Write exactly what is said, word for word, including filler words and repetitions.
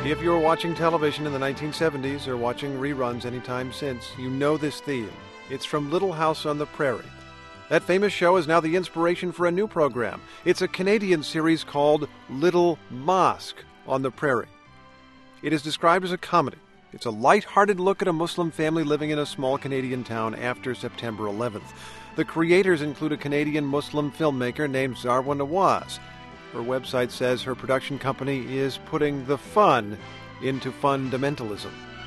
If you were watching television in the nineteen seventies or watching reruns anytime since, you know this theme. It's from Little House on the Prairie. That famous show is now the inspiration for a new program. It's a Canadian series called Little Mosque on the Prairie. It is described as a comedy. It's a light-hearted look at a Muslim family living in a small Canadian town after September eleventh. The creators include a Canadian Muslim filmmaker named Zarwa Nawaz. Her website says her production company is putting the fun into fundamentalism.